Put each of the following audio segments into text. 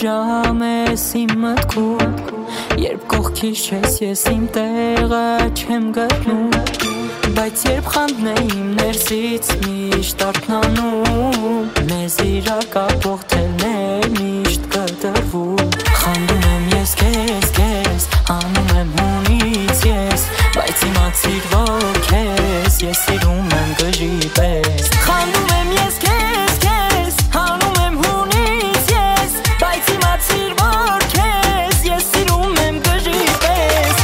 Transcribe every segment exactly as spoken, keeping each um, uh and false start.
Անմիջամ ես իմ մտքում, երբ կողքիս չես ես իմ տեղը չեմ գտնում, բայց երբ խանդն է իմ ներսից միշտ արթնանում, մեզ իրար կապող թելներ միշտ կտրվում, խանդում եմ ես քեզ, քեզ, անում եմ հունից ես, բայց իմացիր որ քեզ ես սիրում եմ գժի պես, խանդում եմ ես քեզ, քեզ, անում եմ հունից ես, բայց իմացիր որ քեզ ես սիրում եմ գժի պես.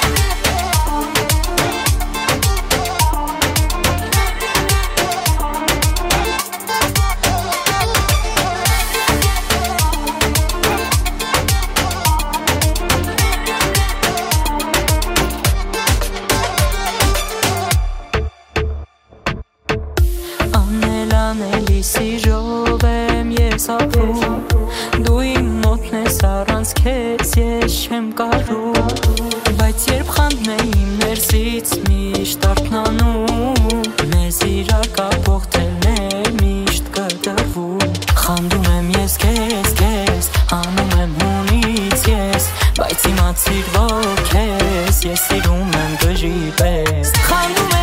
Անելի սիրով եմ ես ապրում, դու իմ մոտն ես առանց քեզ ես չեմ կարում, բայց երբ խանդն է իմ ներսից միշտ արթնանում, մեզ իրար կապող թելներ միշտ կտրվում, խանդում եմ ես քեզ, քեզ, անում եմ հունից ես, բայց իմացիր որ քեզ ես սիրում եմ գժի պես, խանդում